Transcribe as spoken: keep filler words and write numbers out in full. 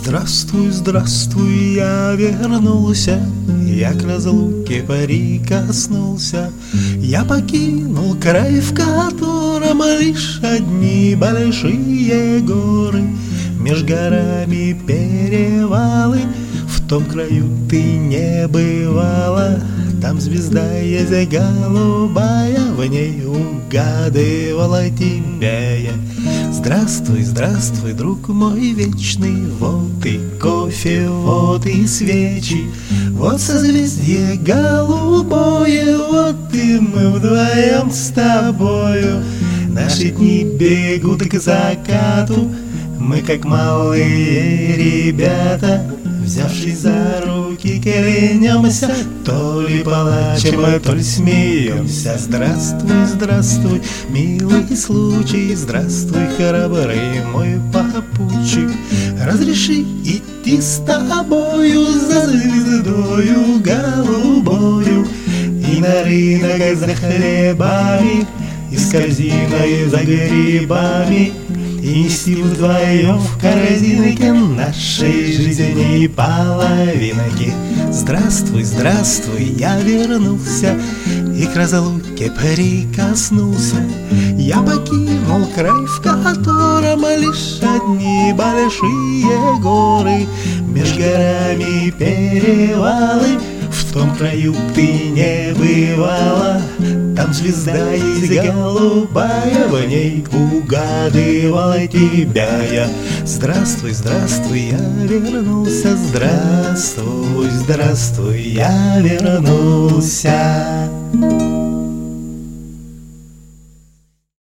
Здравствуй, здравствуй, я вернулся, я к разлуке прикоснулся. Я покинул край, в котором лишь одни большие горы, меж горами перевалы. В том краю ты не бывала, там звезда есть голубая, в ней угадывала тебя я. Здравствуй, здравствуй, друг мой вечный, вот и кофе, вот и свечи, вот созвездие голубое, вот и мы вдвоем с тобою. Наши дни бегут к закату, мы как малые ребята, взявшись за руки, клянемся, то ли плачем, то ли смеемся. Здравствуй, здравствуй, милый случай, здравствуй, храбрый мой попутчик. Разреши идти с тобою за звездою голубою, и на рынок за хлебами, и с корзиной за грибами, и нести вдвоем в корзинке нашей жизни половинки. Здравствуй, здравствуй, я вернулся и к разлуке прикоснулся. Я покинул край, в котором лишь одни большие горы, меж горами перевалы. В том краю ты не бывала, там звезда есть голубая, в ней угадывала тебя я. Здравствуй, здравствуй, я вернулся, здравствуй, здравствуй, я вернулся.